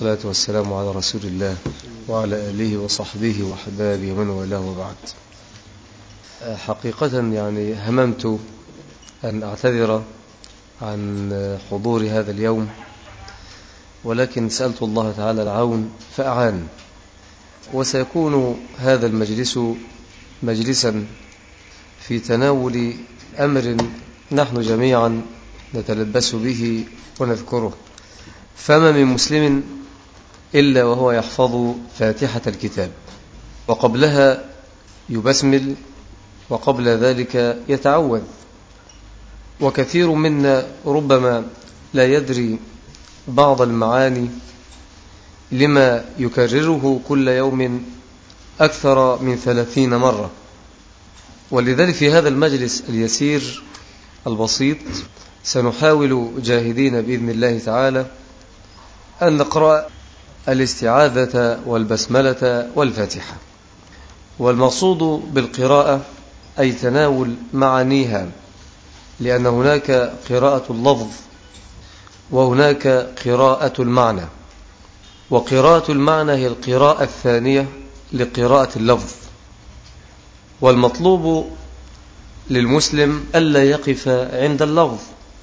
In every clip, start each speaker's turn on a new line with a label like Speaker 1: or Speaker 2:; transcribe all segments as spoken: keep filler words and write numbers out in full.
Speaker 1: والصلاة والسلام على رسول الله وعلى آله وصحبه وحبابه ومن والاه وبعد. حقيقة يعني هممت أن أعتذر عن حضور هذا اليوم، ولكن سألت الله تعالى العون فأعان، وسيكون هذا المجلس مجلسا في تناول أمر نحن جميعا نتلبس به ونذكره. فما من مسلم إلا وهو يحفظ فاتحة الكتاب، وقبلها يبسمل، وقبل ذلك يتعوذ. وكثير منا ربما لا يدري بعض المعاني لما يكرره كل يوم أكثر من ثلاثين مرة. ولذلك في هذا المجلس اليسير البسيط سنحاول جاهدين بإذن الله تعالى أن نقرأ الاستعاذة والبسملة والفاتحة. والمقصود بالقراءة أي تناول معانيها، لأن هناك قراءة اللفظ وهناك قراءة المعنى، وقراءة المعنى هي القراءة الثانية لقراءة اللفظ. والمطلوب للمسلم ألا يقف عند اللفظ،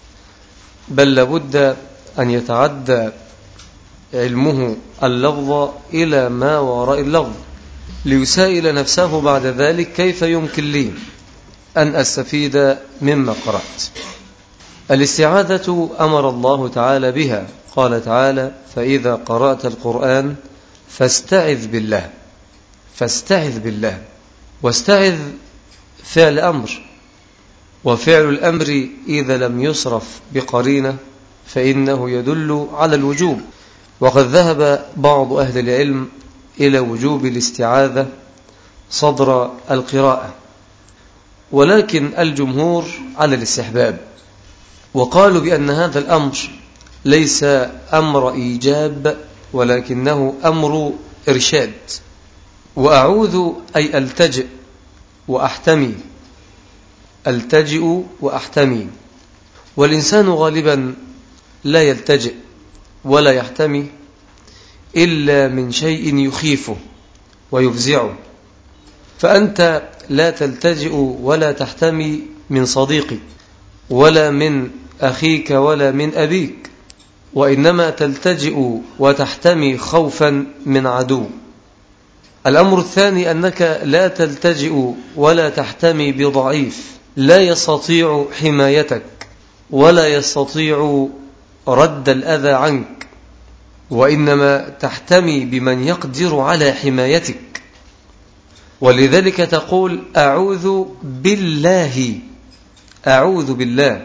Speaker 1: بل لابد أن يتعدى علمه اللفظ إلى ما وراء اللفظ، ليسائل نفسه بعد ذلك كيف يمكن لي أن أستفيد مما قرأت. الاستعاذة أمر الله تعالى بها، قال تعالى: فإذا قرأت القرآن فاستعذ بالله. فاستعذ بالله، واستعذ فعل أمر، وفعل الأمر إذا لم يصرف بقرينة فإنه يدل على الوجوب. وقد ذهب بعض أهل العلم إلى وجوب الاستعاذة صدر القراءة، ولكن الجمهور على الاستحباب، وقالوا بأن هذا الأمر ليس أمر إيجاب ولكنه أمر إرشاد. وأعوذ أي ألتجئ وأحتمي، ألتجئ وأحتمي. والإنسان غالبا لا يلتجئ ولا يحتمي إلا من شيء يخيفه ويفزعه. فأنت لا تلتجئ ولا تحتمي من صديقك ولا من أخيك ولا من أبيك، وإنما تلتجئ وتحتمي خوفا من عدو. الأمر الثاني أنك لا تلتجئ ولا تحتمي بضعيف لا يستطيع حمايتك ولا يستطيع رد الأذى عنك، وإنما تحتمي بمن يقدر على حمايتك. ولذلك تقول: أعوذ بالله، أعوذ بالله.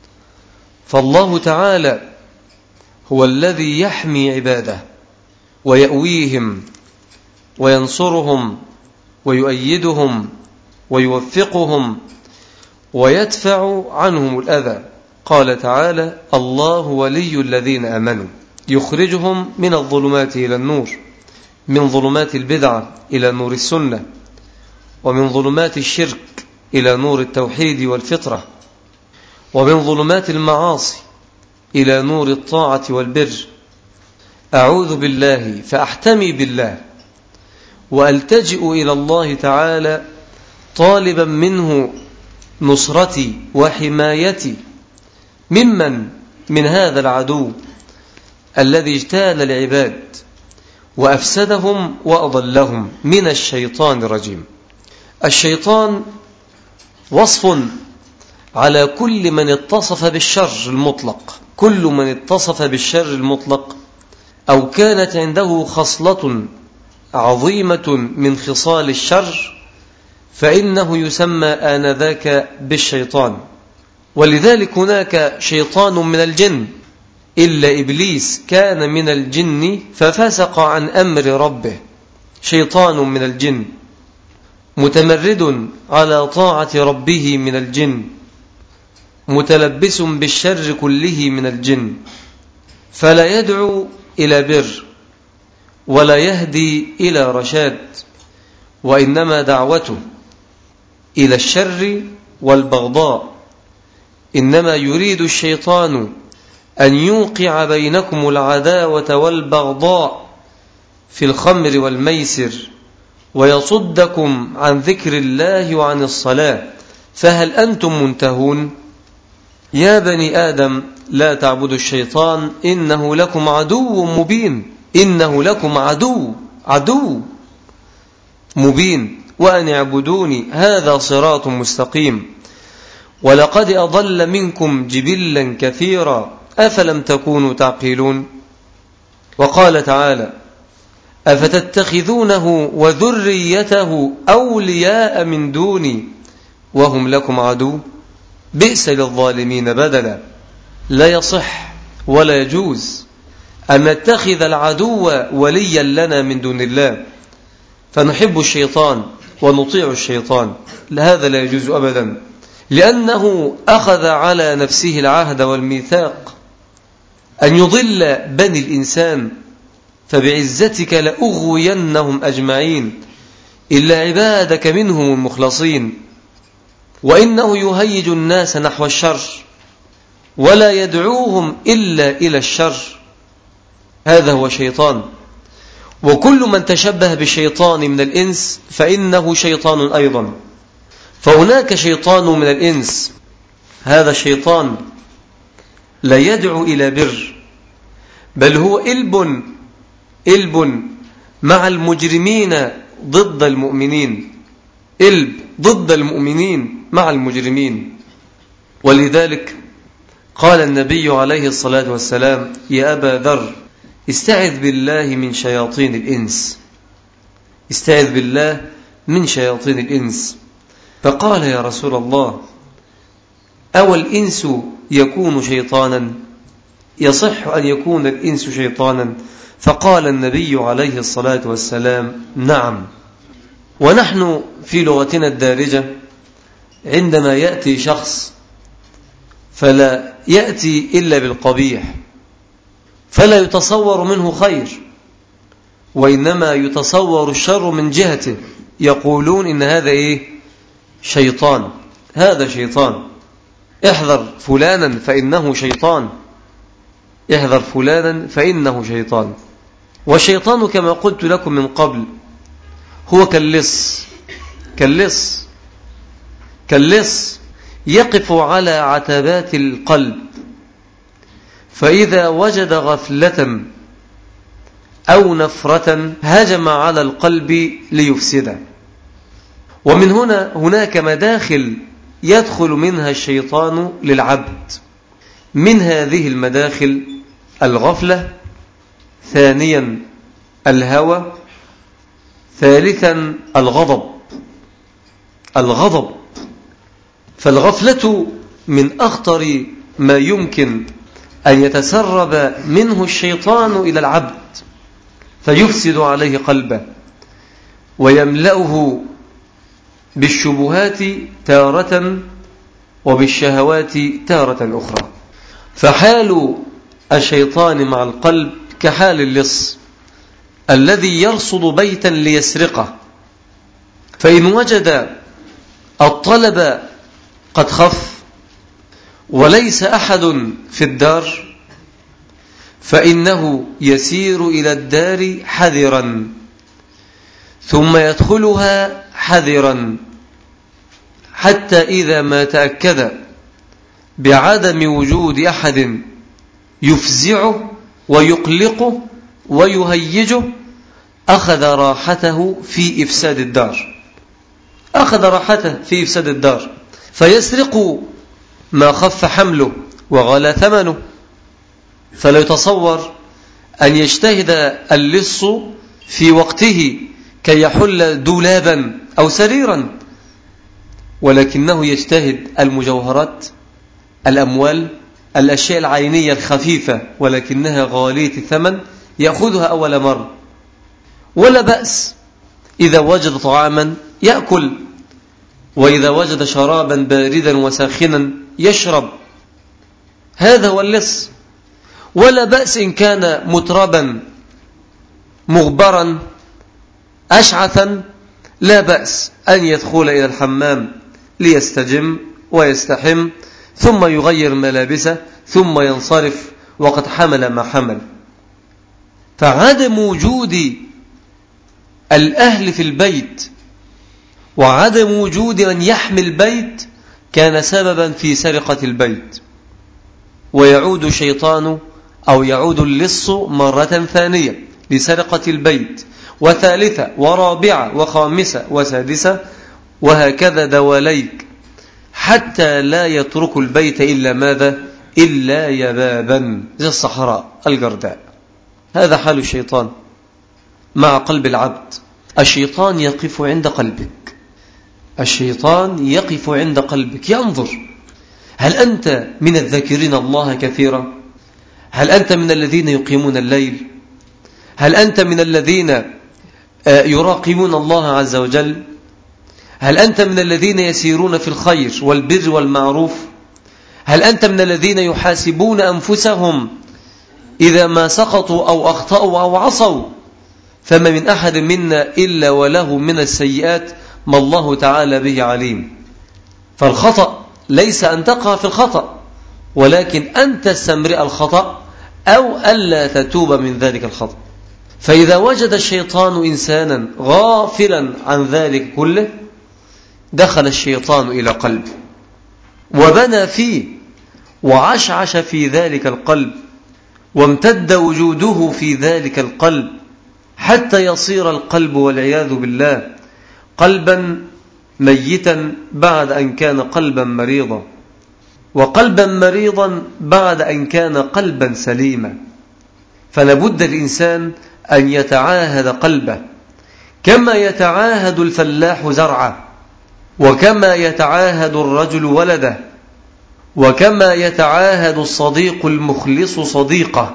Speaker 1: فالله تعالى هو الذي يحمي عباده ويأويهم وينصرهم ويؤيدهم ويوفقهم ويدفع عنهم الأذى. قال تعالى: الله ولي الذين آمنوا يخرجهم من الظلمات إلى النور، من ظلمات البدعة إلى نور السنة، ومن ظلمات الشرك إلى نور التوحيد والفطرة، ومن ظلمات المعاصي إلى نور الطاعة والبر. أعوذ بالله فأحتمي بالله، وألتجئ إلى الله تعالى طالبا منه نصرتي وحمايتي ممن من هذا العدو الذي اجتال العباد وأفسدهم وأضلهم من الشيطان الرجيم. الشيطان وصف على كل من اتصف بالشر المطلق. كل من اتصف بالشر المطلق أو كانت عنده خصلة عظيمة من خصال الشر فإنه يسمى آنذاك بالشيطان. ولذلك هناك شيطان من الجن، إلا إبليس كان من الجن ففسق عن أمر ربه. شيطان من الجن متمرد على طاعة ربه من الجن، متلبس بالشر كله من الجن، فلا يدعو إلى بر ولا يهدي إلى رشاد، وإنما دعوته إلى الشر والبغضاء. إنما يريد الشيطان
Speaker 2: أن يوقع بينكم العداوة والبغضاء في الخمر والميسر ويصدكم عن ذكر الله وعن الصلاة فهل أنتم منتهون؟ يا بني آدم لا تعبدوا الشيطان إنه لكم عدو مبين إنه لكم عدو عدو مبين وأن اعبدوني هذا صراط مستقيم ولقد أضل منكم جبلا كثيرا أفلم تكونوا تعقلون. وقال تعالى أفتتخذونه وذريته أولياء من دوني وهم لكم عدو بئس للظالمين بدلا. لا يصح ولا يجوز أن نتخذ العدو وليا لنا من دون الله فنحب الشيطان ونطيع الشيطان، هذا لا يجوز أبدا، لأنه أخذ على نفسه العهد والميثاق أن يضل بني الإنسان فبعزتك لأغوينهم أجمعين إلا عبادك منهم المخلصين. وإنه يهيج الناس نحو الشر ولا يدعوهم إلا إلى الشر، هذا هو شيطان. وكل من تشبه بالشيطان من الإنس فإنه شيطان أيضا. فهناك شيطان من الإنس هذا الشيطان لا يدعو إلى بر بل هو إلب إلب مع المجرمين ضد المؤمنين، إلب ضد المؤمنين مع المجرمين. ولذلك قال النبي عليه الصلاة والسلام يا أبا ذر استعذ بالله من شياطين الإنس، استعذ بالله من شياطين الإنس. فقال يا رسول الله أو الإنس يكون شيطانا؟ يصح أن يكون الإنس شيطانا؟ فقال النبي عليه الصلاة والسلام نعم. ونحن في لغتنا الدارجة عندما يأتي شخص فلا يأتي إلا بالقبيح فلا يتصور منه خير وإنما يتصور الشر من جهته، يقولون إن هذا إيه؟ شيطان، هذا شيطان، احذر فلانا فإنه شيطان، احذر فلانا فإنه شيطان. والشيطان كما قلت لكم من قبل هو كاللص كاللص كاللص يقف على عتبات القلب، فإذا وجد غفلة أو نفرة هجم على القلب ليفسده. ومن هنا هناك مداخل يدخل منها الشيطان للعبد، من هذه المداخل الغفلة، ثانيا الهوى، ثالثا الغضب. الغضب فالغفلة من أخطر ما يمكن أن يتسرب منه الشيطان إلى العبد فيفسد عليه قلبه ويملأه بالشبهات تارة وبالشهوات تارة أخرى. فحال الشيطان مع القلب كحال اللص الذي يرصد بيتا ليسرقه، فإن وجد الطلب قد خف وليس أحد في الدار فإنه يسير إلى الدار حذرا ثم يدخلها حذرا حتى إذا ما تأكد بعدم وجود أحد يفزعه ويقلقه ويهيجه أخذ راحته في إفساد الدار، أخذ راحته في إفساد الدار فيسرق ما خف حمله وغلى ثمنه. فلا يتصور أن يجتهد اللص في وقته كي يحل دولابا أو سريرا، ولكنه يجتهد المجوهرات، الأموال، الأشياء العينية الخفيفة ولكنها غالية الثمن يأخذها أول مرة. ولا بأس إذا وجد طعاما يأكل، وإذا وجد شرابا باردا وساخنا يشرب، هذا هو اللص. ولا بأس إن كان متربا مغبرا أشعثا، لا بأس أن يدخل إلى الحمام ليستجم ويستحم ثم يغير ملابسه ثم ينصرف وقد حمل ما حمل. فعدم وجود الأهل في البيت وعدم وجود من يحمي البيت كان سببا في سرقة البيت، ويعود الشيطان أو يعود اللص مرة ثانية لسرقة البيت، وثالثة ورابعة وخامسة وسادسة، وهكذا دواليك، حتى لا يترك البيت إلا ماذا؟ إلا يبابا زي الصحراء الجرداء. هذا حال الشيطان مع قلب العبد. الشيطان يقف عند قلبك، الشيطان يقف عند قلبك ينظر، هل أنت من الذاكرين الله كثيرا؟ هل أنت من الذين يقيمون الليل؟ هل أنت من الذين يراقبون الله عز وجل؟ هل أنت من الذين يسيرون في الخير والبر والمعروف؟ هل أنت من الذين يحاسبون أنفسهم إذا ما سقطوا أو أخطأوا أو عصوا؟ فما من أحد منا إلا وله من السيئات ما الله تعالى به عليم. فالخطأ ليس أن تقع في الخطأ، ولكن أن تستمرئ الخطأ أو ألا تتوب من ذلك الخطأ. فإذا وجد الشيطان إنسانا غافلا عن ذلك كله دخل الشيطان إلى قلبه وبنى فيه وعشعش في ذلك القلب وامتد وجوده في ذلك القلب حتى يصير القلب والعياذ بالله قلبا ميتا بعد أن كان قلبا مريضا، وقلبا مريضا بعد أن كان قلبا سليما. فلابد الإنسان أن يتعاهد قلبه كما يتعاهد الفلاح زرعه، وكما يتعاهد الرجل ولده، وكما يتعاهد الصديق المخلص صديقه.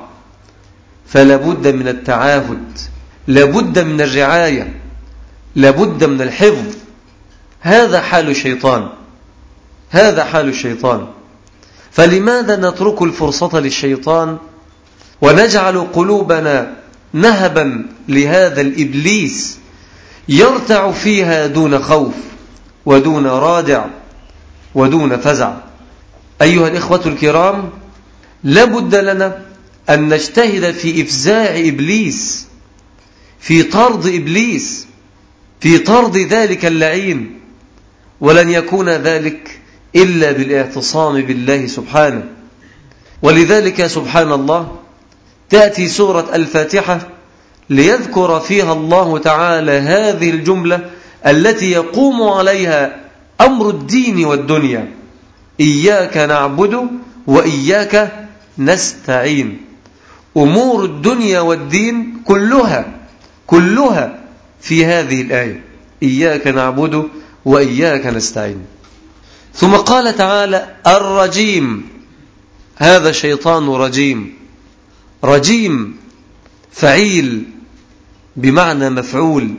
Speaker 2: فلابد من التعاهد، لابد من الرعاية، لابد من الحفظ. هذا حال الشيطان، هذا حال الشيطان. فلماذا نترك الفرصة للشيطان ونجعل قلوبنا نهبا لهذا الإبليس يرتع فيها دون خوف ودون رادع ودون فزع؟ أيها الإخوة الكرام، لابد لنا أن نجتهد في إفزاع إبليس، في طرد إبليس، في طرد ذلك اللعين، ولن يكون ذلك إلا بالاعتصام بالله سبحانه. ولذلك سبحان الله تأتي سورة الفاتحة ليذكر فيها الله تعالى هذه الجملة التي يقوم عليها أمر الدين والدنيا: إياك نعبد وإياك نستعين. أمور الدنيا والدين كلها كلها في هذه الآية: إياك نعبد وإياك نستعين. ثم قال تعالى: الرجيم. هذا شيطان رجيم. رجيم فعيل بمعنى مفعول،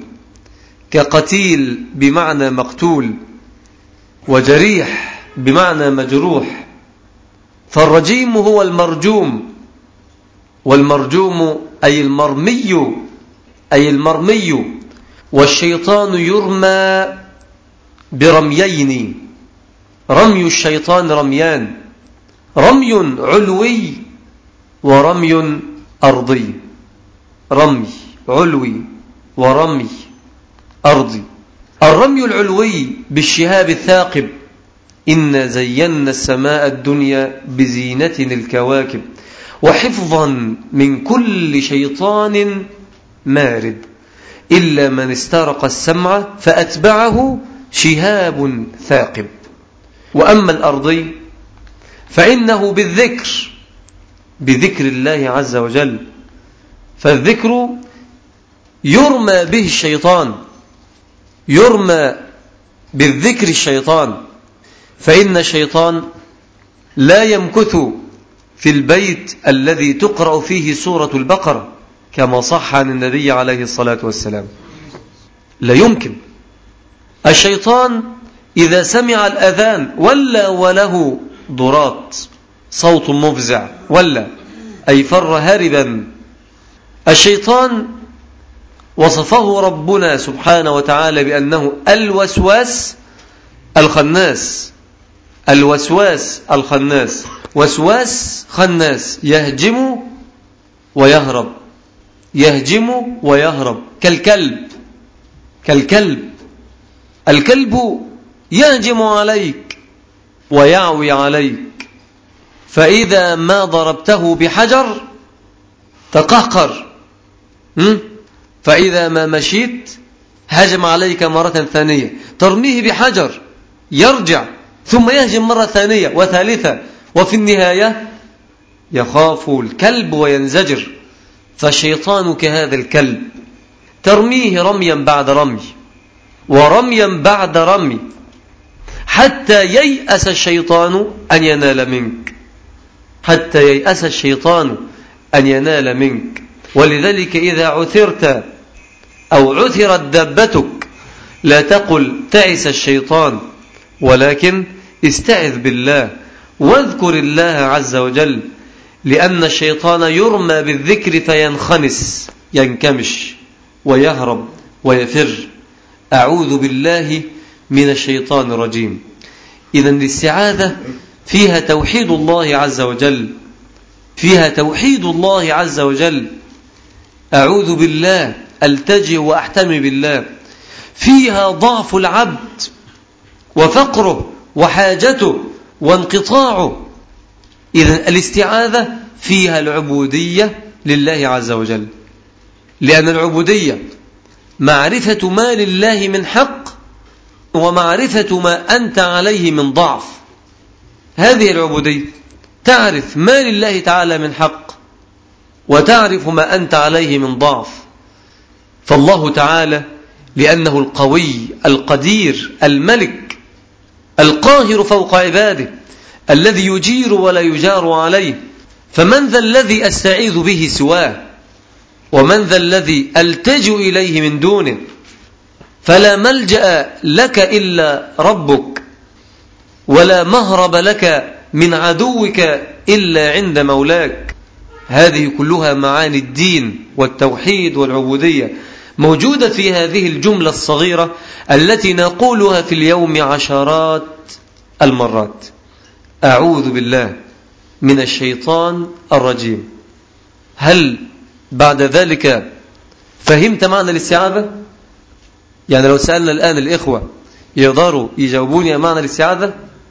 Speaker 2: كقتيل بمعنى مقتول، وجريح بمعنى مجروح. فالرجيم هو المرجوم، والمرجوم أي المرمي، أي المرمي. والشيطان يرمى برميين، رمي الشيطان رميان: رمي علوي ورمي أرضي. رمي علوي ورمي أرضي. الرمي العلوي بالشهاب الثاقب: إنا زينا السماء الدنيا بزينة الكواكب وحفظا من كل شيطان مارد إلا من استرق السمع فأتبعه شهاب ثاقب. وأما الأرضي فإنه بالذكر، بذكر الله عز وجل. فالذكر يرمى به الشيطان، يرمى بالذكر الشيطان. فإن الشيطان لا يمكث في البيت الذي تقرأ فيه سورة البقرة كما صح عن النبي عليه الصلاة والسلام، لا يمكن. الشيطان إذا سمع الأذان ولا وله ضرات، صوت مفزع، ولا أي فر هربا. الشيطان وصفه ربنا سبحانه وتعالى بأنه الوسواس الخناس، الوسواس الخناس. وسواس خناس، يهجم ويهرب، يهجم ويهرب، كالكلب كالكلب الكلب يهجم عليك ويعوي عليك، فإذا ما ضربته بحجر تقهقر، فإذا ما مشيت هجم عليك مرة ثانية، ترميه بحجر يرجع ثم يهجم مرة ثانية وثالثة، وفي النهاية يخاف الكلب وينزجر. فالشيطان كهذا الكلب، ترميه رميا بعد رمي ورميا بعد رمي حتى ييأس الشيطان أن ينال منك، حتى ييأس الشيطان أن ينال منك. ولذلك إذا عثرت أو عثرت دابتك لا تقل تعس الشيطان، ولكن استعذ بالله واذكر الله عز وجل، لأن الشيطان يرمى بالذكر فينخنس، ينكمش ويهرب ويفر. أعوذ بالله من الشيطان الرجيم. إذن الاستعاذة فيها توحيد الله عز وجل، فيها توحيد الله عز وجل. أعوذ بالله، ألتجئ وأحتمي بالله. فيها ضعف العبد وفقره وحاجته وانقطاعه. إذن الاستعاذة فيها العبودية لله عز وجل، لأن العبودية معرفة ما لله من حق ومعرفة ما أنت عليه من ضعف. هذه العبودية، تعرف ما لله تعالى من حق وتعرف ما أنت عليه من ضعف. فالله تعالى لأنه القوي القدير الملك القاهر فوق عباده، الذي يجير ولا يجار عليه، فمن ذا الذي أستعيذ به سواه، ومن ذا الذي ألتجئ إليه من دونه؟ فلا ملجأ لك إلا ربك، ولا مهرب لك من عدوك إلا عند مولاك. هذه كلها معاني الدين والتوحيد والعبودية موجودة في هذه الجملة الصغيرة التي نقولها في اليوم عشرات المرات. أعوذ بالله من الشيطان الرجيم. هل بعد ذلك فهمت معنى الاستعاذة؟ يعني لو سألنا الآن الإخوة يقدروا يجاوبوني معنى الاستعاذة؟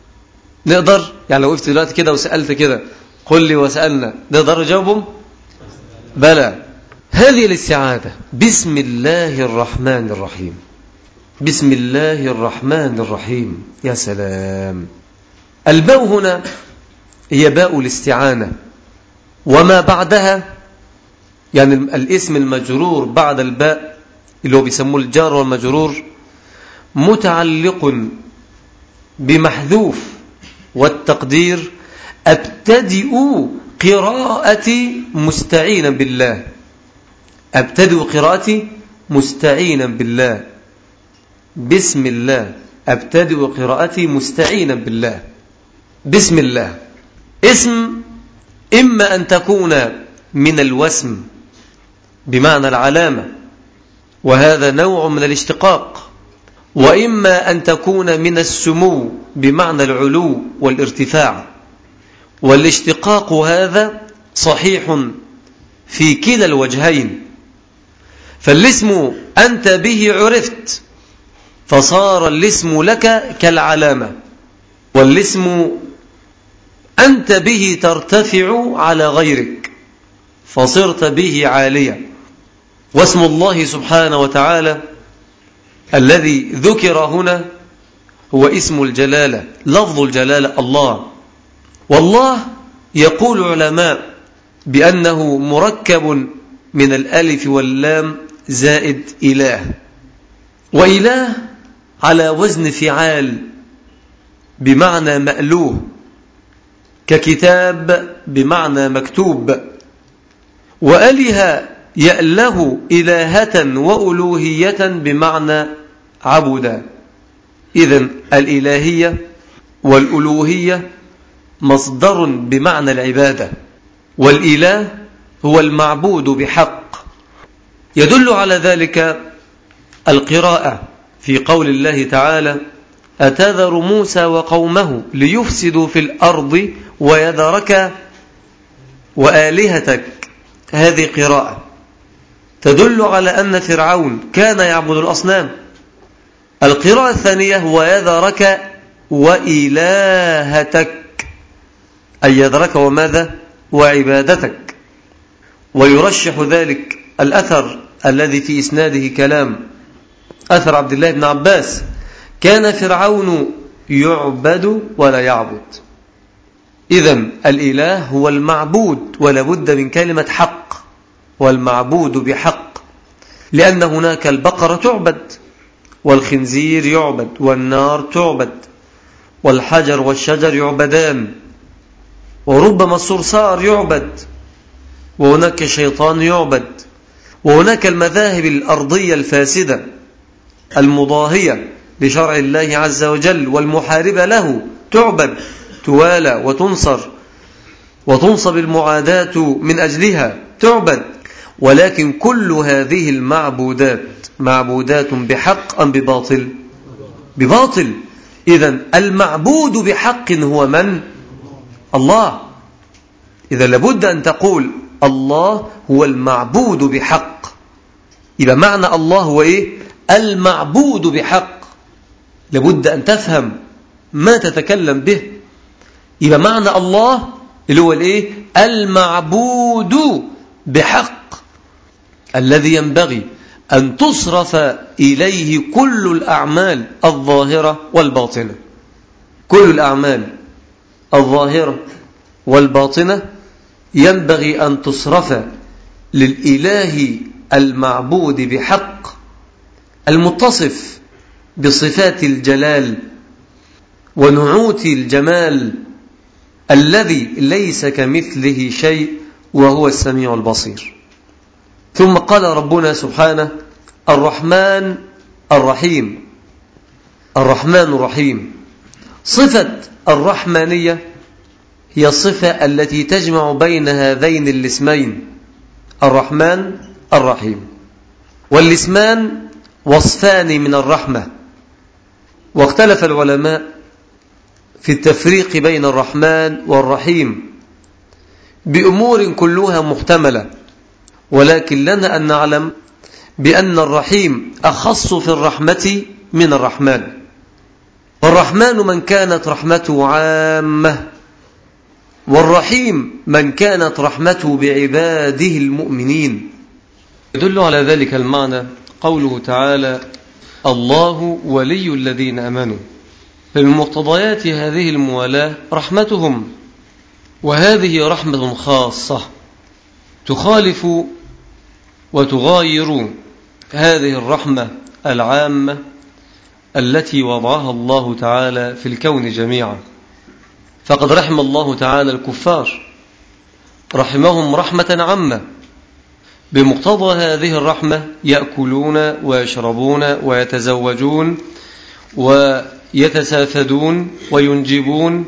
Speaker 2: نقدر؟ يعني لو وقفت دلوقتي كده وسألت كده قل لي وسألنا، نقدر نجاوبهم؟ بلى. هذه الاستعاذة بسم الله الرحمن الرحيم. بسم الله الرحمن الرحيم. يا سلام. الباء هنا هي باء الاستعانة، وما بعدها يعني الاسم المجرور بعد الباء اللي هو بيسموه الجار والمجرور متعلق بمحذوف، والتقدير أبتدئ قراءتي مستعينا بالله. أبتدئ قراءتي مستعينا بالله. بسم الله أبتدئ قراءتي مستعينا بالله. بسم الله اسم إما أن تكون من الوسم بمعنى العلامة، وهذا نوع من الاشتقاق، وإما أن تكون من السمو بمعنى العلو والارتفاع. والاشتقاق هذا صحيح في كلا الوجهين، فالاسم أنت به عرفت فصار الاسم لك كالعلامة، والاسم أنت به ترتفع على غيرك فصرت به عاليا. واسم الله سبحانه وتعالى الذي ذكر هنا هو اسم الجلالة، لفظ الجلالة الله. والله يقول علماء بأنه مركب من الألف واللام زائد إله، وإله على وزن فعال بمعنى مألوه، ككتاب بمعنى مكتوب، وأله يأله إلهة وألوهية بمعنى عبدا. إذن الإلهية والألوهية مصدر بمعنى العبادة، والإله هو المعبود بحق. يدل على ذلك القراءة في قول الله تعالى أتذر موسى وقومه ليفسدوا في الأرض ويذرك وآلهتك. هذه قراءة تدل على أن فرعون كان يعبد الأصنام. القراءة الثانية ويذرك وإلهتك، أي يذرك وماذا؟ وعبادتك. ويرشح ذلك الأثر الذي في إسناده كلام، أثر عبد الله بن عباس: كان فرعون يعبد ولا يعبد. إذن الإله هو المعبود، ولا بد من كلمة حق، والمعبود بحق، لأن هناك البقرة تعبد، والخنزير يعبد، والنار تعبد، والحجر والشجر يعبدان، وربما الصرصار يعبد، وهناك الشيطان يعبد، وهناك المذاهب الأرضية الفاسدة المضاهية لشرع الله عز وجل والمحاربة له تعبد، توالى وتنصر وتنصب المعاداة من أجلها تعبد. ولكن كل هذه المعبودات معبودات بحق أم بباطل؟ بباطل. إذن المعبود بحق هو من؟ الله. إذا لابد أن تقول الله هو المعبود بحق، يبقى معنى الله هو إيه؟ المعبود بحق. لابد أن تفهم ما تتكلم به. يبقى معنى الله اللي هو الإيه؟ المعبود بحق، الذي ينبغي أن تصرف إليه كل الأعمال الظاهرة والباطنة. كل الأعمال الظاهرة والباطنة ينبغي أن تصرف للإله المعبود بحق، المتصف بصفات الجلال ونعوت الجمال، الذي ليس كمثله شيء وهو السميع البصير. ثم قال ربنا سبحانه: الرحمن الرحيم. الرحمن الرحيم، صفة الرحمانية هي الصفة التي تجمع بين هذين الاسمين، الرحمن الرحيم. والاسمان وصفان من الرحمة، واختلف العلماء في التفريق بين الرحمن والرحيم بأمور كلها محتملة، ولكن لنا أن نعلم بأن الرحيم أخص في الرحمة من الرحمن. والرحمن من كانت رحمته عامة، والرحيم من كانت رحمته بعباده المؤمنين. يدل على ذلك المعنى قوله تعالى: الله ولي الذين آمنوا. فمن مقتضيات هذه الموالاة رحمتهم، وهذه رحمة خاصة تخالف وتغاير هذه الرحمة العامة التي وضعها الله تعالى في الكون جميعا. فقد رحم الله تعالى الكفار، رحمهم رحمة عامة. بمقتضى هذه الرحمة يأكلون ويشربون ويتزوجون ويتسافدون وينجبون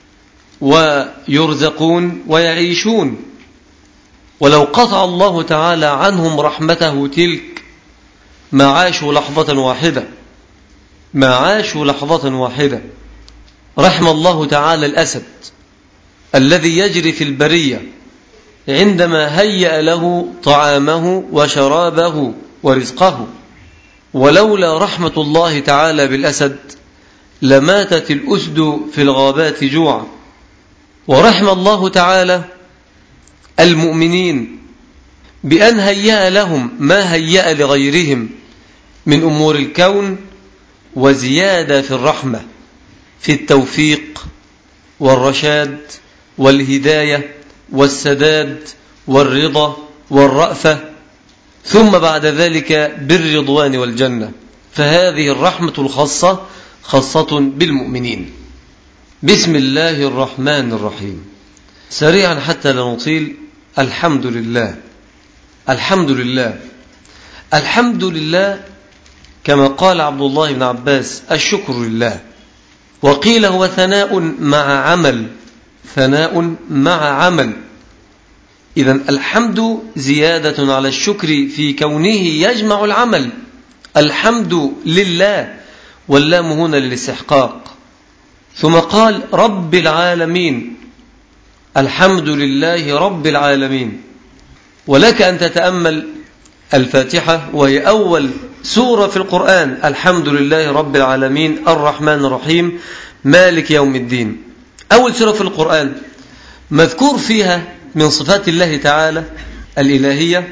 Speaker 2: ويرزقون ويعيشون. ولو قطع الله تعالى عنهم رحمته تلك ما عاشوا لحظة واحدة ما عاشوا لحظة واحدة. رحم الله تعالى الأسد الذي يجري في البرية عندما هيأ له طعامه وشرابه ورزقه. ولولا رحمة الله تعالى بالأسد لماتت الأسد في الغابات جوعا. ورحم الله تعالى المؤمنين بأن هيأ لهم ما هيأ لغيرهم من أمور الكون، وزيادة في الرحمة في التوفيق والرشاد والهداية والسداد والرضا والرأفة، ثم بعد ذلك بالرضوان والجنة. فهذه الرحمة الخاصة خاصة بالمؤمنين. بسم الله الرحمن الرحيم. سريعا حتى لا نطيل. الحمد لله. الحمد لله. الحمد لله كما قال عبد الله بن عباس: الشكر لله. وقيل هو ثناء مع عمل، ثناء مع عمل. إذن الحمد زيادة على الشكر في كونه يجمع العمل. الحمد لله واللام هنا للاستحقاق. ثم قال رب العالمين، الحمد لله رب العالمين. ولك أن تتأمل الفاتحة وهي أول سورة في القرآن، الحمد لله رب العالمين الرحمن الرحيم مالك يوم الدين. أول سورة في القرآن مذكور فيها من صفات الله تعالى الإلهية،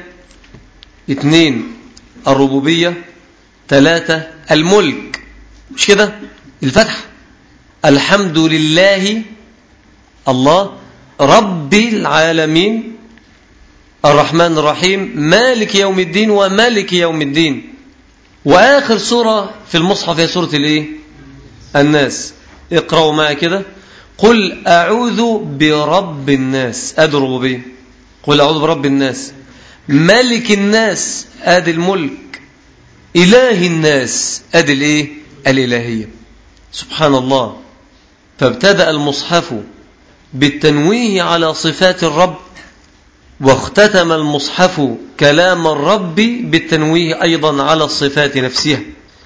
Speaker 2: اثنين الربوبية، ثلاثة الملك. مش كده؟ الفتح الحمد لله الله رب العالمين الرحمن الرحيم مالك يوم الدين ومالك يوم الدين. وآخر سورة في المصحف هي سورة الايه؟ الناس. اقرأوا معي كده، قل أعوذ برب الناس، أدي الربوبية، قل أعوذ برب الناس، ملك الناس، أدي الملك، إله الناس، أدي الايه؟ الإلهية. سبحان الله. فابتدأ المصحف بالتنويه على صفات الرب، واختتم المصحف كلام الرب بالتنويه أيضا على الصفات نفسها،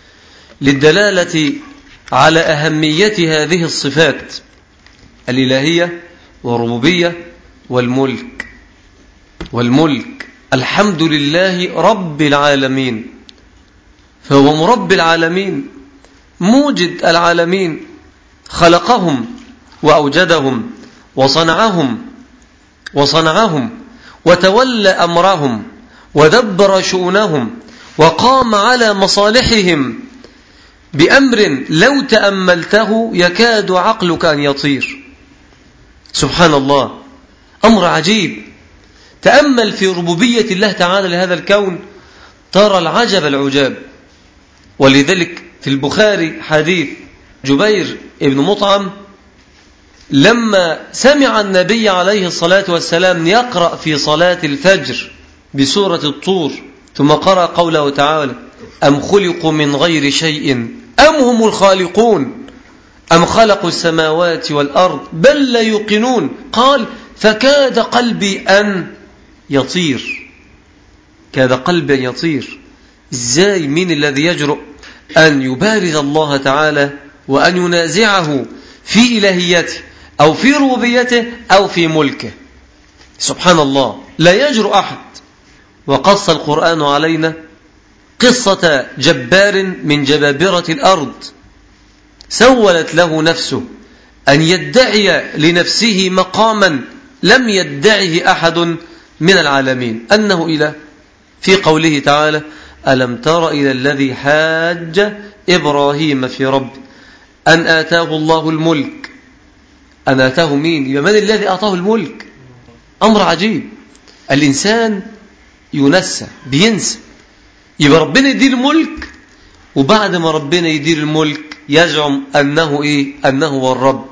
Speaker 2: للدلالة على أهمية هذه الصفات الإلهية والربوبية والملك. والملك الحمد لله رب العالمين، فهو مرب العالمين، موجد العالمين، خلقهم وأوجدهم وصنعهم وصنعهم وتولى أمرهم ودبر شؤونهم وقام على مصالحهم بأمر لو تأملته يكاد عقلك أن يطير. سبحان الله، أمر عجيب. تأمل في ربوبية الله تعالى لهذا الكون ترى العجب العجاب. ولذلك في البخاري حديث جبير ابن مطعم لما سمع النبي عليه الصلاة والسلام يقرأ في صلاة الفجر بسورة الطور، ثم قرأ قوله تعالى أم خلقوا من غير شيء أم هم الخالقون أم خلقوا السماوات والأرض بل لا يوقنون، قال فكاد قلبي أن يطير. كاد قلبي أن يطير. إزاي؟ مين الذي يجرؤ أن يبارز الله تعالى وأن ينازعه في إلهيته أو في ربوبيته أو في ملكه؟ سبحان الله، لا يجرؤ أحد. وقص القرآن علينا قصة جبار من جبابرة الأرض سولت له نفسه أن يدعي لنفسه مقاما لم يدعه أحد من العالمين أنه إله، في قوله تعالى ألم تر إلى الذي حاج إبراهيم في رب أن آتاه الله الملك. أن آتاه مين؟ يبقى من الذي أعطاه الملك؟ أمر عجيب. الإنسان ينسى، بينسى. يبقى ربنا يدير الملك، وبعد ما ربنا يدير الملك يزعم أنه إيه؟ أنه هو الرب.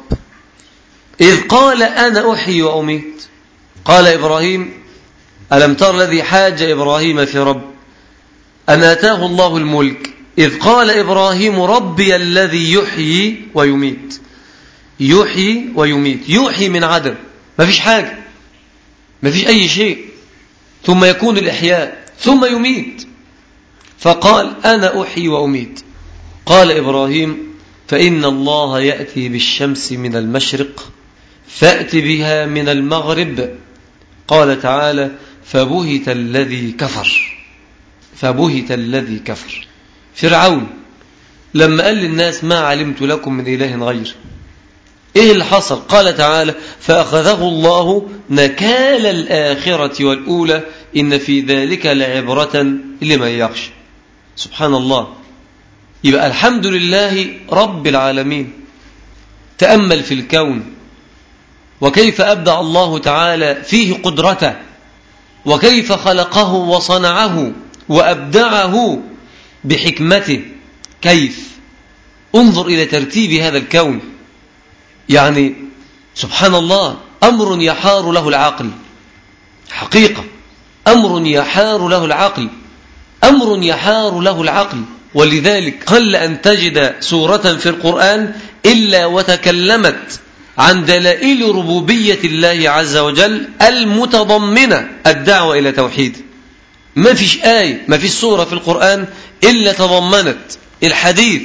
Speaker 2: إذ قال أنا أحيي وأميت. قال إبراهيم ألم تر الذي حاج إبراهيم في رب أن آتاه الله الملك إذ قال إبراهيم ربي الذي يحيي ويميت. يحيي ويميت، يحيي من عدم، ما فيش حاجة، ما فيش أي شيء، ثم يكون الإحياء ثم يميت. فقال أنا أحيي وأميت. قال إبراهيم فإن الله يأتي بالشمس من المشرق فأت بها من المغرب. قال تعالى فبهت الذي كفر. فبهت الذي كفر. فرعون لما قال للناس ما علمت لكم من إله غير، إيه اللي حصل؟ قال تعالى فأخذه الله نكال الآخرة والأولى إن في ذلك لعبرة لمن يخشى. سبحان الله. يبقى الحمد لله رب العالمين. تأمل في الكون وكيف أبدع الله تعالى فيه قدرته، وكيف خلقه وصنعه وأبدعه بحكمته. كيف؟ انظر إلى ترتيب هذا الكون. يعني سبحان الله، أمر يحار له العقل. حقيقة أمر يحار له العقل، أمر يحار له العقل. ولذلك قل أن تجد سورة في القرآن إلا وتكلمت عن دلائل ربوبية الله عز وجل المتضمنة الدعوة إلى توحيد. ما فيش آية، ما فيش سورة في القرآن إلا تضمنت الحديث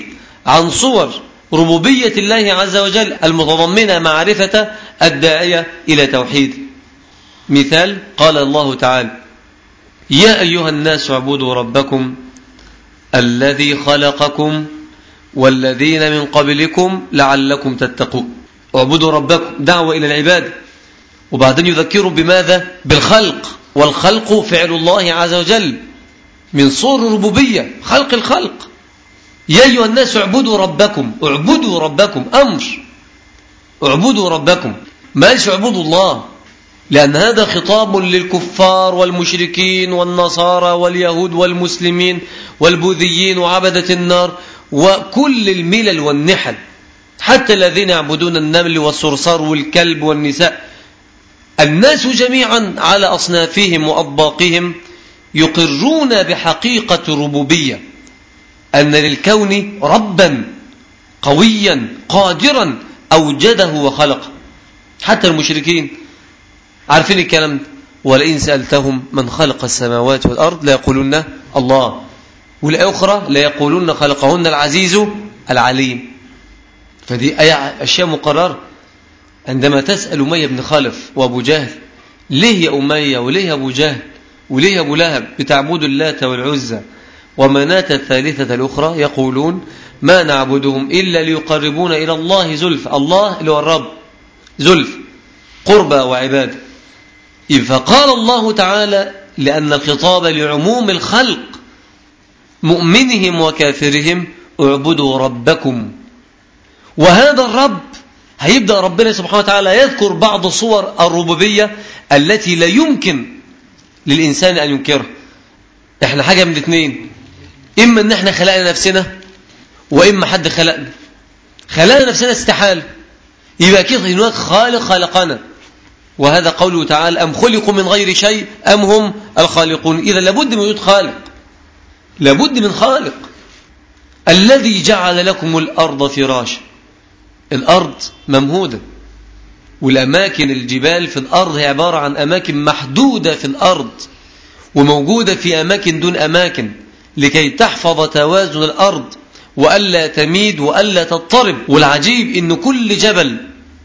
Speaker 2: عن صور ربوبية الله عز وجل المتضمنة معرفة الداعية إلى توحيد. مثال قال الله تعالى: يا أيها الناس اعبدوا ربكم الذي خلقكم والذين من قبلكم لعلكم تتقون. اعبدوا ربكم، دعوة إلى العبادة، وبعدين يذكروا بماذا؟ بالخلق، والخلق فعل الله عز وجل من صور الربوبية، خلق الخلق. يا أيها الناس اعبدوا ربكم، اعبدوا ربكم أمر، اعبدوا ربكم، ما قالش اعبدوا الله، لأن هذا خطاب للكفار والمشركين والنصارى واليهود والمسلمين والبوذيين وعبدة النار وكل الملل والنحل، حتى الذين يعبدون النمل والصرصار والكلب والنساء. الناس جميعا على أصنافهم وأطباقهم يقرون بحقيقة الربوبية، أن للكون ربا قويا قادرا أوجده وخلقه. حتى المشركين عارفين الكلام ده. ولئن سألتهم من خلق السماوات والأرض لا يقولون الله، والآية أخرى لا يقولون خلقهن العزيز العليم. فدي أشياء مقررة. عندما تسأل أمية بن خلف وأبو جهل ليه يا أمية وليه يا أبو جهل وليه يا أبو لهب بتعبدوا اللات والعزى ومناة الثالثة الأخرى، يقولون ما نعبدهم إلا ليقربونا إلى الله زلف. الله اللي هو الرب، زلف قربى وعبادة. فقال الله تعالى لأن الخطاب لعموم الخلق مؤمنهم وكافرهم اعبدوا ربكم. وهذا الرب هيبدأ ربنا سبحانه وتعالى يذكر بعض صور الربوبية التي لا يمكن للإنسان أن ينكرها. احنا حاجة من الاثنين، إما أن احنا خلقنا نفسنا وإما حد خلقنا. خلقنا نفسنا استحال، يبقى كده هناك خالق خلقنا، وهذا قوله تعالى أم خلقوا من غير شيء أم هم الخالقون. إذا لابد من وجود خالق، لابد من خالق. الذي جعل لكم الأرض فراشا، الأرض ممهودة، والأماكن الجبال في الأرض هي عبارة عن أماكن محدودة في الأرض وموجودة في أماكن دون أماكن لكي تحفظ توازن الأرض وألا تميد وألا تضطرب. والعجيب إن كل جبل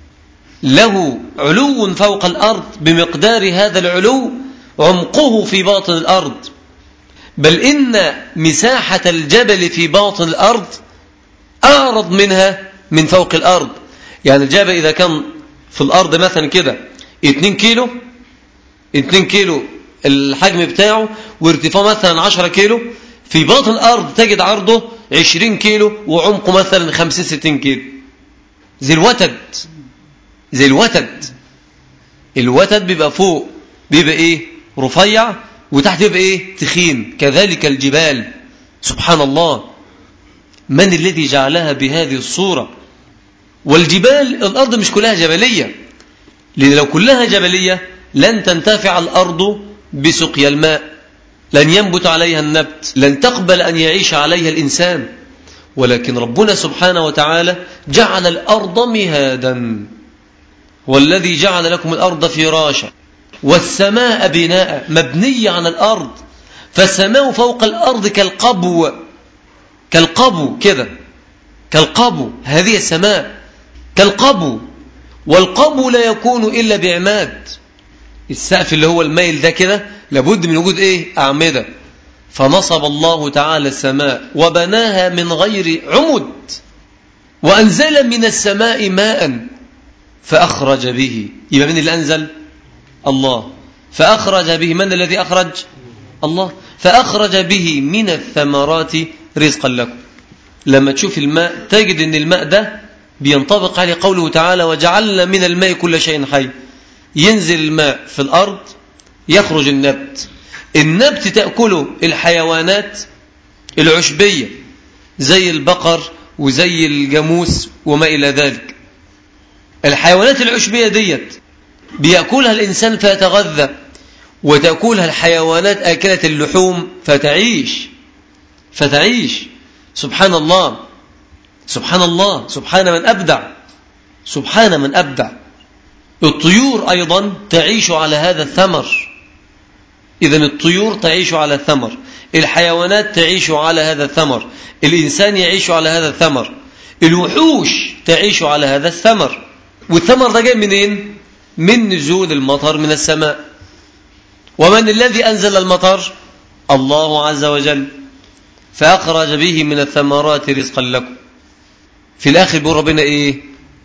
Speaker 2: له علو فوق الأرض بمقدار هذا العلو عمقه في باطن الأرض، بل إن مساحة الجبل في باطن الأرض أعرض منها من فوق الأرض. يعني الجبل إذا كان في الأرض مثلا كده اتنين كيلو اتنين كيلو الحجم بتاعه وارتفاعه مثلا عشرة كيلو، في باطن الأرض تجد عرضه عشرين كيلو وعمقه مثلا خمسين ستين كيلو. زي الوتد، زي الوتد الوتد بيبقى فوق بيبقى ايه رفيع وتحت بيبقى ايه تخين. كذلك الجبال سبحان الله، من الذي جعلها بهذه الصورة؟ والجبال الأرض مش كلها جبلية، لأن لو كلها جبلية لن تنتفع الأرض بسقيا الماء، لن ينبت عليها النبت، لن تقبل أن يعيش عليها الإنسان. ولكن ربنا سبحانه وتعالى جعل الأرض مهادا، والذي جعل لكم الأرض فراشا والسماء بناء، مبنية على الأرض. فالسماء فوق الأرض كالقبو، كالقبو كده، كالقبو، هذه السماء كالقبو. والقبو لا يكون إلا بعماد. السقف اللي هو الميل ده كده لابد من وجود ايه أعمدة. فنصب الله تعالى السماء وبناها من غير عمد، وأنزل من السماء ماء فأخرج به. يبقى من اللي أنزل؟ الله. فأخرج به، من الذي أخرج؟ الله. فأخرج به من الثمرات رزقا لكم. لما تشوف الماء تجد أن الماء ده بينطبق عليه قوله تعالى وجعلنا من الماء كل شيء حي. ينزل الماء في الأرض يخرج النبت، النبت تأكله الحيوانات العشبية زي البقر وزي الجاموس وما إلى ذلك. الحيوانات العشبية ديت بيأكلها الإنسان فيتغذى، وتأكلها الحيوانات آكلة اللحوم فتعيش فتعيش سبحان الله، سبحان الله، سبحان من أبدع، سبحان من أبدع. الطيور أيضا تعيش على هذا الثمر. إذن الطيور تعيش على الثمر. الحيوانات تعيش على هذا الثمر، الإنسان يعيش على هذا الثمر، الوحوش تعيش على هذا الثمر. والثمر ده جاي منين؟ من نزول المطر من السماء. ومن الذي أنزل المطر؟ الله عز وجل، فأخرج به من الثمرات رزقا لكم. في الآخر بيقول ربنا إيه؟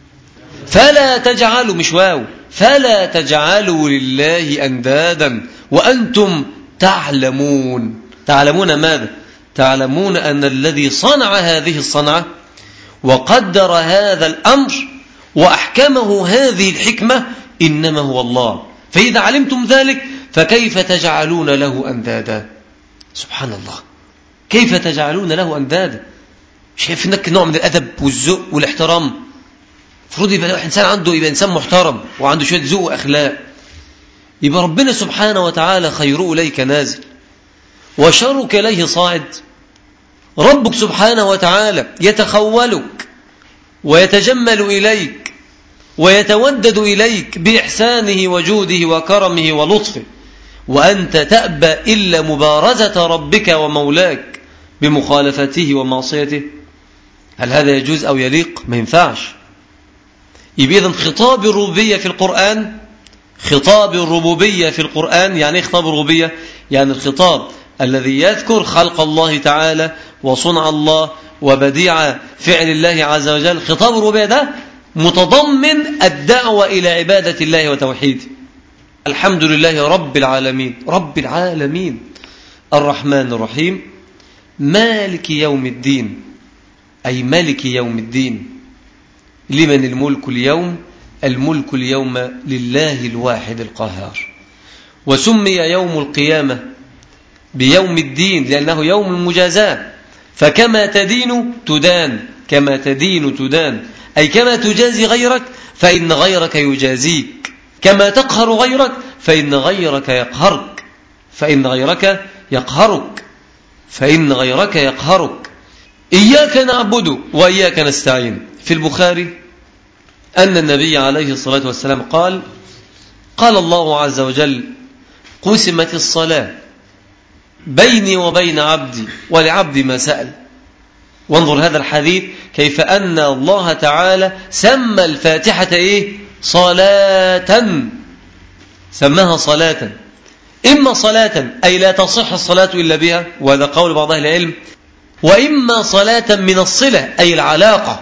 Speaker 2: فلا تجعلوا، مش واو، فلا تجعلوا لله أندادا وأنتم تعلمون. تعلمون ماذا؟ تعلمون أن الذي صنع هذه الصنعة وقدر هذا الأمر وأحكمه هذه الحكمة إنما هو الله. فإذا علمتم ذلك فكيف تجعلون له أندادا؟ سبحان الله، كيف تجعلون له أندادا؟ شايف إنك نوع من الأدب والذوق والاحترام. المفروض يبقى إنسان عنده، يبقى إنسان محترم وعنده شوية ذوق وأخلاق. يبقى ربنا سبحانه وتعالى خيره إليك نازل وشرك إليه صاعد. ربك سبحانه وتعالى يتخولك ويتجمل إليك ويتودد إليك بإحسانه وجوده وكرمه ولطفه، وأنت تأبى إلا مبارزة ربك ومولاك بمخالفته ومعصيته. هل هذا يجوز أو يليق؟ ما ينفعش. يبقى إذن خطاب الربوبية في القرآن، خطاب الربوبية في القرآن يعني خطاب الربوبية، يعني الخطاب الذي يذكر خلق الله تعالى وصنع الله وبديع فعل الله عز وجل. خطاب الربوبية ده متضمن الدعوة إلى عبادة الله وتوحيده. الحمد لله رب العالمين، رب العالمين الرحمن الرحيم مالك يوم الدين، أي ملك يوم الدين. لمن الملك اليوم؟ الملك اليوم لله الواحد القهار. وسمي يوم القيامة بيوم الدين لأنه يوم المجازاة. فكما تدين تدان، كما تدين تدان، أي كما تجازي غيرك فإن غيرك يجازيك، كما تقهر غيرك فإن غيرك يقهرك، فإن غيرك يقهرك فإن غيرك يقهرك. إياك نعبد وإياك نستعين. في البخاري أن النبي عليه الصلاة والسلام قال: قال الله عز وجل: قسمت الصلاة بيني وبين عبدي ولعبدي ما سأل. وانظر هذا الحديث كيف أن الله تعالى سمى الفاتحة إيه؟ صلاة، سماها صلاة. إما صلاة أي لا تصح الصلاة إلا بها، وهذا قول بعض أهل العلم، وإما صلاة من الصلة أي العلاقة،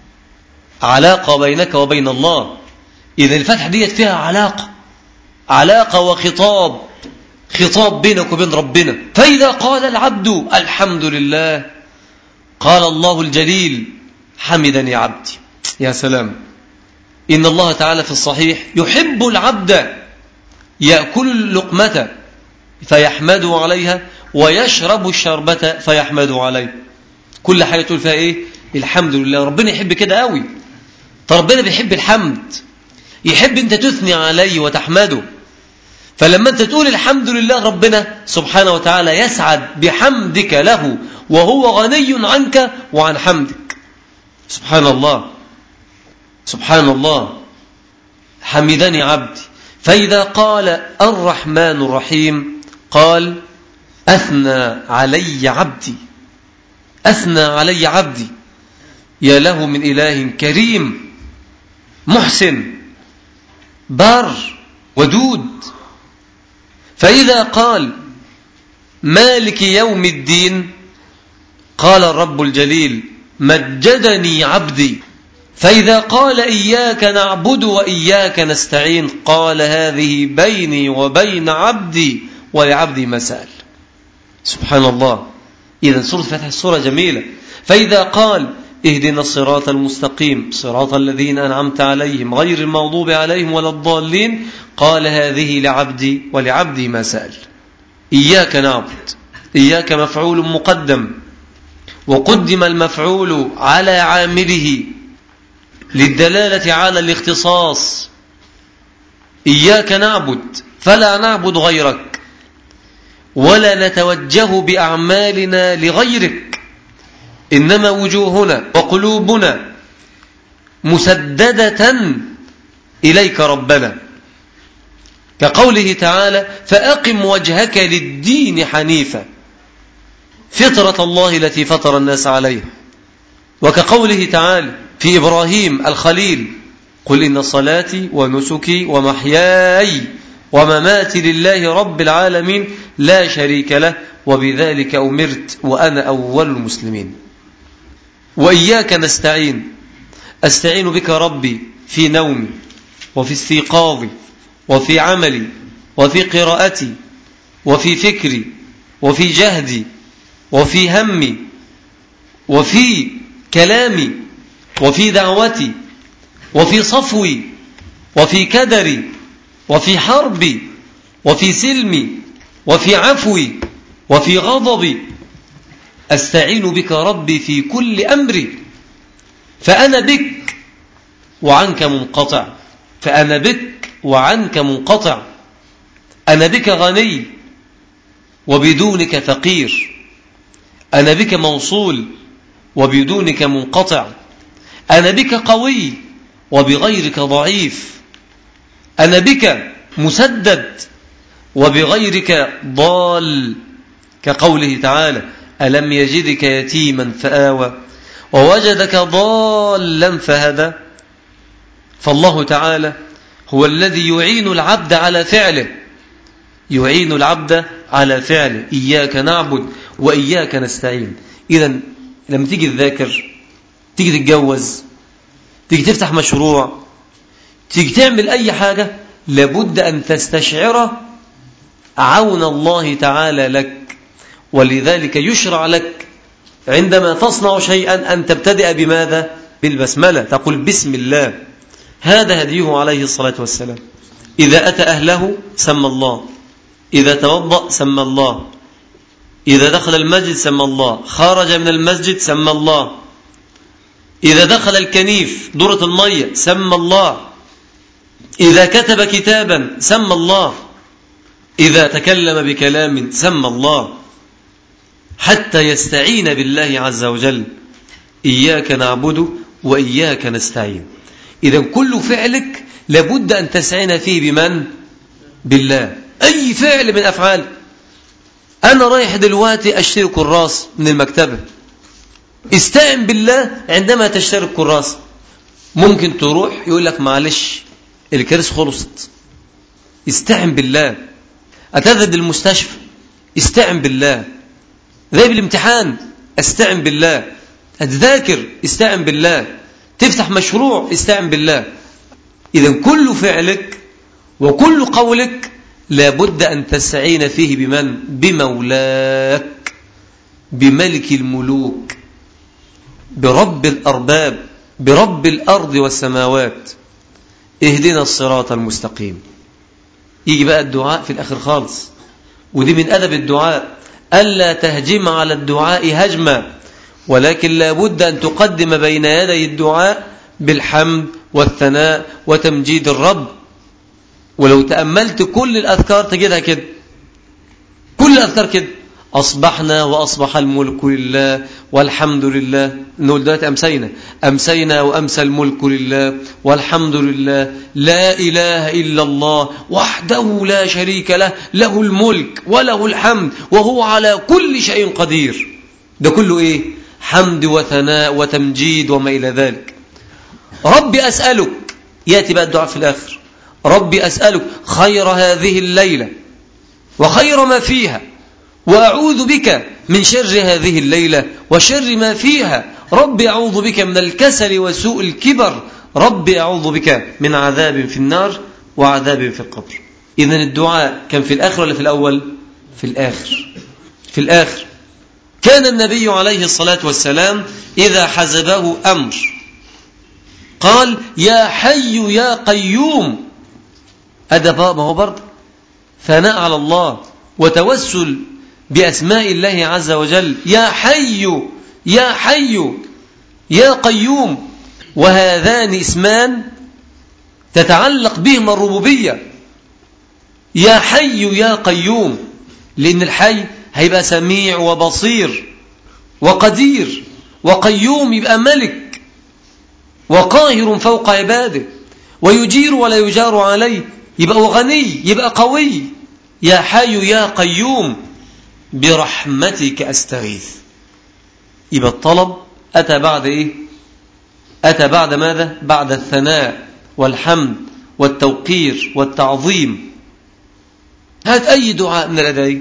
Speaker 2: علاقة بينك وبين الله. إذا الفتحة ديت فيها علاقة، علاقة وخطاب، خطاب بينك وبين ربنا. فإذا قال العبد الحمد لله قال الله الجليل: حمدني عبدي. يا سلام، إن الله تعالى في الصحيح يحب العبد يأكل اللقمة فيحمد عليها ويشرب الشربة فيحمد عليه. كل حاجة تقول فيها إيه؟ الحمد لله. ربنا يحب كده قوي. فربنا بيحب الحمد، يحب أنت تثني عليه وتحمده. فلما أنت تقول الحمد لله ربنا سبحانه وتعالى يسعد بحمدك له وهو غني عنك وعن حمدك. سبحان الله، سبحان الله. حمدني عبدي. فإذا قال الرحمن الرحيم قال: أثنى علي عبدي، أثنى علي عبدي. يا له من إله كريم محسن بار ودود. فإذا قال مالك يوم الدين قال الرب الجليل: مجدني عبدي. فإذا قال إياك نعبد وإياك نستعين قال: هذه بيني وبين عبدي ولعبدي ما سأل. سبحان الله. إذن سورة فتح السورة جميلة. فإذا قال اهدنا الصراط المستقيم صراط الذين أنعمت عليهم غير المغضوب عليهم ولا الضالين قال: هذه لعبدي ولعبدي ما سأل. إياك نعبد، إياك مفعول مقدم، وقدم المفعول على عامله للدلالة على الاختصاص. إياك نعبد فلا نعبد غيرك ولا نتوجه بأعمالنا لغيرك، إنما وجوهنا وقلوبنا مسددة إليك ربنا، كقوله تعالى: فأقم وجهك للدين حنيفا. فطرة الله التي فطر الناس عليها. وكقوله تعالى في إبراهيم الخليل: قل إن صلاتي ونسكي ومحياي ومماتي لله رب العالمين لا شريك له وبذلك أمرت وأنا أول المسلمين. وإياك نستعين، أستعين بك ربي في نومي وفي استيقاظي وفي عملي وفي قراءتي وفي فكري وفي جهدي وفي همي وفي كلامي وفي دعوتي وفي صفوي وفي كدري وفي حربي وفي سلمي وفي عفوي وفي غضبي. أستعين بك ربي في كل أمري، فأنا بك وعنك منقطع، فأنا بك وعنك منقطع. أنا بك غني وبدونك فقير، أنا بك موصول وبدونك منقطع، أنا بك قوي وبغيرك ضعيف، أنا بك مسدد وبغيرك ضال، كقوله تعالى: ألم يجدك يتيما فآوى ووجدك ضالا فهدى. فالله تعالى هو الذي يعين العبد على فعله، يعين العبد على فعله. إياك نعبد وإياك نستعين. إذن لما تيجي تذاكر، تيجي تتجوز، تيجي تفتح مشروع، تيجي تعمل أي حاجة، لابد أن تستشعر عون الله تعالى لك. ولذلك يشرع لك عندما تصنع شيئا أن تبتدئ بماذا؟ بالبسملة، تقول بسم الله. هذا هديه عليه الصلاة والسلام. إذا أتى أهله سمى الله، إذا توضأ سمى الله، إذا دخل المسجد سمى الله، خرج من المسجد سمى الله، إذا دخل الكنيف دورة المية سمى الله، إذا كتب كتابا سمى الله، إذا تكلم بكلام سمى الله، حتى يستعين بالله عز وجل. إياك نعبد وإياك نستعين. إذا كل فعلك لابد أن تستعين فيه بمن؟ بالله. أي فعل من أفعال. أنا رايح دلوقتي أشتري كراس من المكتبة، استعن بالله عندما تشتري الكراس. ممكن تروح يقول لك معلش الكرس خلصت، استعن بالله. أتذهب للمستشفى، استعن بالله. ذهب الامتحان، استعن بالله. أتذاكر، استعن بالله. تفتح مشروع، استعن بالله. إذا كل فعلك وكل قولك لابد أن تستعين فيه بمن؟ بمولاك، بملك الملوك، برب الأرباب، برب الأرض والسماوات. اهدنا الصراط المستقيم. يجي بقى الدعاء في الآخر خالص، ودي من أدب الدعاء، ألا تهجم على الدعاء هجما، ولكن لابد أن تقدم بين يدي الدعاء بالحمد والثناء وتمجيد الرب. ولو تأملت كل الأذكار تجدها كده، كل الأذكار كده: أصبحنا وأصبح الملك لله والحمد لله. نقول دلوقتي أمسينا، أمسينا وأمسى الملك لله والحمد لله، لا إله إلا الله وحده لا شريك له، له الملك وله الحمد وهو على كل شيء قدير. ده كله إيه؟ حمد وثناء وتمجيد وما إلى ذلك. ربي أسألك، يأتي بقى الدعاء في الآخر: ربي أسألك خير هذه الليلة وخير ما فيها، وأعوذ بك من شر هذه الليلة وشر ما فيها. ربي أعوذ بك من الكسل وسوء الكبر. ربي أعوذ بك من عذاب في النار وعذاب في القبر. إذن الدعاء كان في الآخر ولا في الأول؟ في الآخر. في الآخر. كان النبي عليه الصلاة والسلام إذا حزبه أمر قال: يا حي يا قيوم. أدب، ما هو برضه ثناء على الله وتوسل بأسماء الله عز وجل. يا حي يا حي يا قيوم. وهذان اسمان تتعلق بهما الربوبية. يا حي يا قيوم، لأن الحي هيبقى سميع وبصير وقدير، وقيوم يبقى ملك وقاهر فوق عباده، ويجير ولا يجار عليه، يبقى غني، يبقى قوي. يا حي يا قيوم. برحمتك أستغيث. يبقى الطلب أتى بعد إيه؟ أتى بعد ماذا؟ بعد الثناء والحمد والتوقير والتعظيم. هات أي دعاء من الأدعية،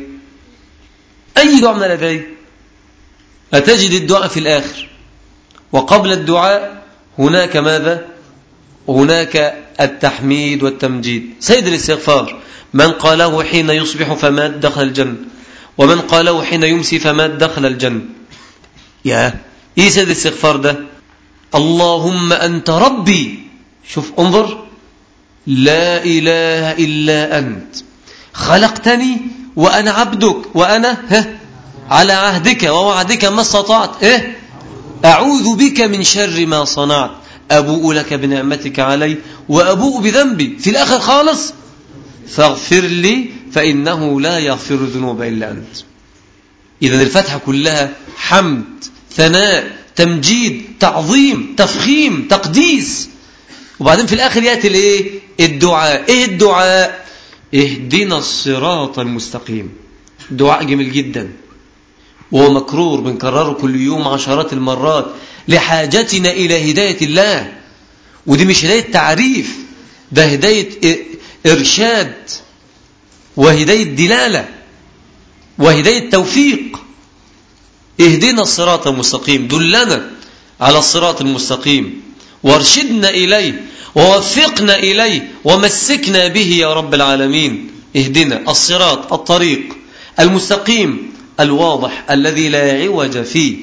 Speaker 2: أي دعاء من الأدعية أتجد الدعاء في الآخر، وقبل الدعاء هناك ماذا؟ هناك التحميد والتمجيد. سيد الاستغفار من قاله حين يصبح فمات دخل الجنة، ومن قاله حين يمسي فمات دخل الجنة. يا إيه سيد الاستغفار ده؟ اللهم أنت ربي، شوف انظر، لا إله إلا أنت خلقتني وأنا عبدك وأنا ها على عهدك ووعدك ما استطعت إيه؟ أعوذ بك من شر ما صنعت، أبوء لك بنعمتك علي وأبوء بذنبي. في الآخر خالص فاغفر لي فإنه لا يغفر الذنوب إلا أنت. إذن الفتحة كلها حمد، ثناء، تمجيد، تعظيم، تفخيم، تقديس. وبعدين في الآخر يأتي الإيه؟ الدعاء. إيه الدعاء؟ اهدنا الصراط المستقيم. دعاء جميل جدا وهو مكرور، بنكرره كل يوم عشرات المرات لحاجتنا إلى هداية الله. ودي مش هداية تعريف، ده هداية إرشاد وهداية دلالة وهداية توفيق. اهدنا الصراط المستقيم، دلنا على الصراط المستقيم وارشدنا إليه ووفقنا إليه ومسكنا به يا رب العالمين. اهدنا الصراط، الطريق المستقيم الواضح الذي لا عوج فيه،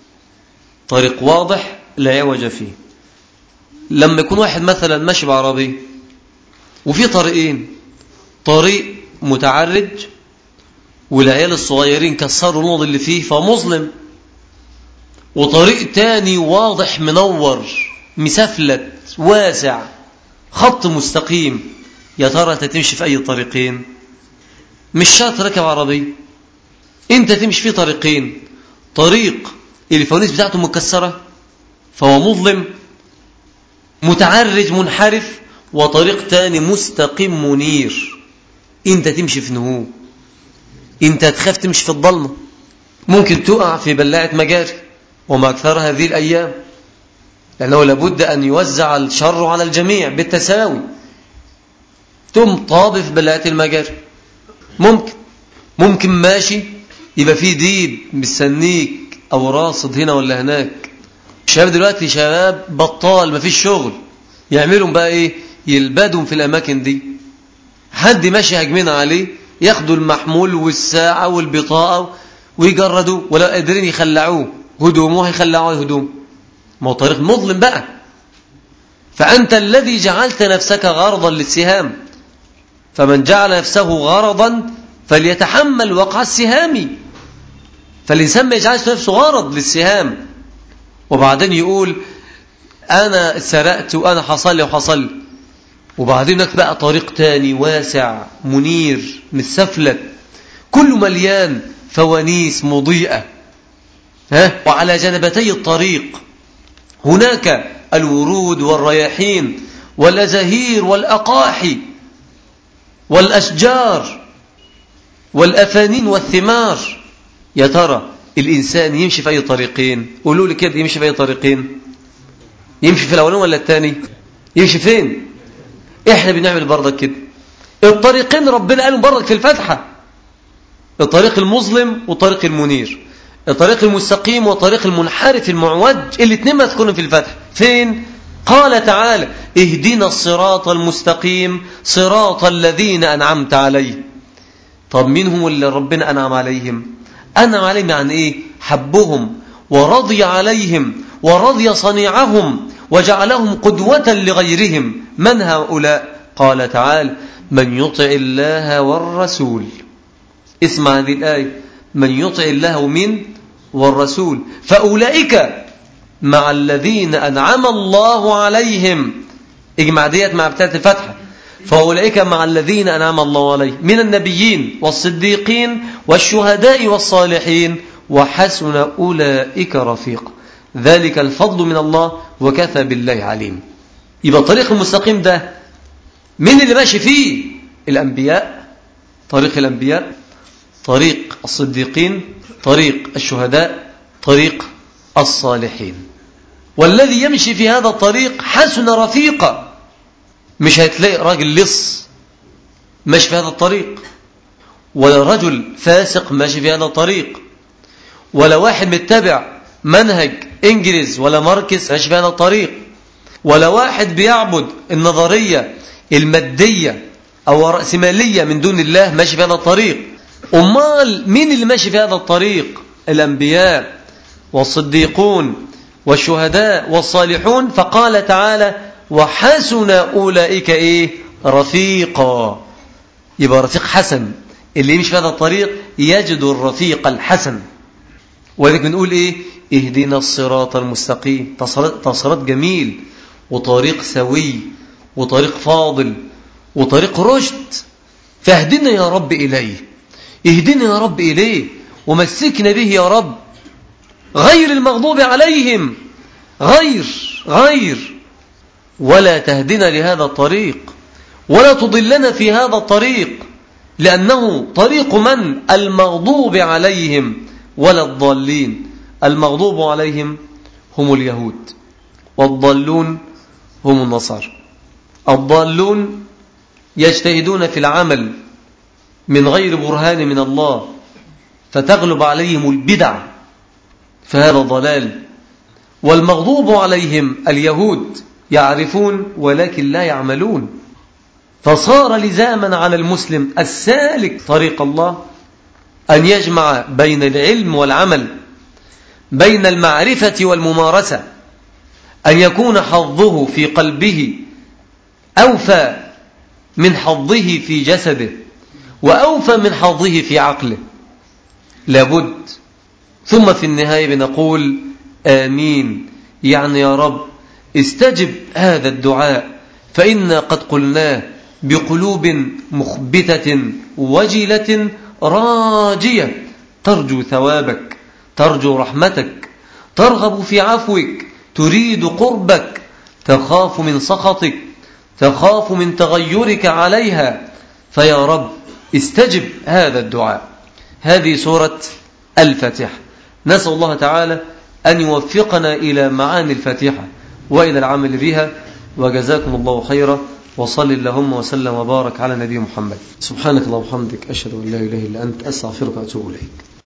Speaker 2: طريق واضح لا عوج فيه. لما يكون واحد مثلا ماشي بعربية وفي طريقين، طريق متعرج والعيال الصغيرين كسروا النور اللي فيه فمظلم، وطريق تاني واضح منور مسفلت واسع خط مستقيم، يا ترى انت تمشي في اي طريقين؟ مش شرط ركب عربية، انت تمشي في طريقين، طريق الفوانيس بتاعته مكسرة فهو مظلم متعرج منحرف، وطريق تاني مستقيم منير انت تمشي في نهوه. انت تخاف تمشي في الظلمة، ممكن تقع في بلاعة مجاري وما أكثر هذه الأيام، لأنه لابد أن يوزع الشر على الجميع بالتساوي. تم طابف بلاعة المجاري، ممكن ممكن ماشي يبقى في ديب مستنيك أو راصد هنا ولا هناك. الشباب دلوقتي شباب بطال ما فيش شغل، يعملوا بقى إيه؟ يلبدوا في الأماكن دي. حد ماشي هجمين عليه ياخدوا المحمول والساعة والبطاقة ويجردوا، ولا قادرين يخلعوه هدومه هيخلعوه هدوم. ما هو طريق مظلم بقى. فأنت الذي جعلت نفسك غرضا للسهام، فمن جعل نفسه غرضا فليتحمل وقع السهام. فالإنسان ما يجعلش نفسه غرض للسهام وبعدين يقول أنا سرقت وأنا حصل لي وحصل لي. وبعدين هناك بقى طريق تاني واسع منير متسفلت كله مليان فوانيس مضيئة، ها؟ وعلى جانبتي الطريق هناك الورود والرياحين والأزهير والأقاحي والأشجار والأفانين والثمار. يا ترى الإنسان يمشي في أي طريقين؟ قولوا لي كده، يمشي في أي طريقين؟ يمشي في الأولين ولا الثاني؟ يمشي فين؟ إحنا بنعمل برضك كده. الطريقين ربنا قالوا برضك في الفتحة، الطريق المظلم والطريق المنير، الطريق المستقيم والطريق المنحرف المعوج، الاثنين مذكورين في الفتحة. فين؟ قال تعالى اهدنا الصراط المستقيم صراط الذين أنعمت عليهم. طب مين هم اللي ربنا أنعم عليهم؟ أنعم عليهم يعني إيه؟ حبهم ورضي عليهم ورضي صنيعهم وجعلهم قدوة لغيرهم. من هؤلاء؟ قال تعالى من يطع الله والرسول. اسمع هذه الآية، من يطع الله ومن والرسول فأولئك مع الذين أنعم الله عليهم. اجمع ديت مع بتاعة الفتحة، فأولئك مع الذين أنعم الله عليهم من النبيين والصديقين والشهداء والصالحين وحسن أولئك رفيقا ذلك الفضل من الله وكفى بالله عليم. يبقى الطريق المستقيم ده مين اللي ماشي فيه؟ الأنبياء، طريق الأنبياء، طريق الصديقين، طريق الشهداء، طريق الصالحين. والذي يمشي في هذا الطريق حسن رفيقا. مش هتلاقي راجل لص ماشي في هذا الطريق، ولا رجل فاسق ماشي في هذا الطريق، ولا واحد متبع منهج إنجليز ولا ماركس ماشي في هذا الطريق، ولا واحد بيعبد النظرية المادية أو رأسمالية من دون الله ماشي في هذا الطريق. أمال مين اللي ماشي في هذا الطريق؟ الأنبياء والصديقون والشهداء والصالحون. فقال تعالى وحسن أولئك إيه؟ رفيقا. يبقى رفيق حسن، اللي يمشي في هذا الطريق يجد الرفيق الحسن. وذلك بنقول إيه؟ اهدنا الصراط المستقيم. تصريط جميل وطريق سوي وطريق فاضل وطريق رشد، فاهدنا يا رب إليه، اهدنا يا رب إليه ومسكنا به يا رب، غير المغضوب عليهم، غير غير ولا تهدنا لهذا الطريق ولا تضلنا في هذا الطريق، لأنه طريق من؟ المغضوب عليهم ولا الضالين. المغضوب عليهم هم اليهود، والضالون هم النصارى. الضالون يجتهدون في العمل من غير برهان من الله، فتغلب عليهم البدع، فهذا ضلال. والمغضوب عليهم اليهود يعرفون ولكن لا يعملون. فصار لزاما على المسلم السالك طريق الله أن يجمع بين العلم والعمل، بين المعرفة والممارسة، أن يكون حظه في قلبه أوفى من حظه في جسده، وأوفى من حظه في عقله، لابد. ثم في النهاية بنقول آمين، يعني يا رب استجب هذا الدعاء، فإنا قد قلناه بقلوب مخبتة وجلة راجية، ترجو ثوابك، ترجو رحمتك، ترغب في عفوك، تريد قربك، تخاف من سخطك، تخاف من تغيرك عليها. فيا رب استجب هذا الدعاء. هذه سورة الفاتحة. نسأل الله تعالى أن يوفقنا إلى معاني الفاتحة وإلى العمل بها. وجزاكم الله خيرا، وصل اللهم وسلم وبارك على نبي محمد. سبحانك اللهم وبحمدك، أشهد أن لا إله إلا أنت، أستغفرك وأتوب إليك.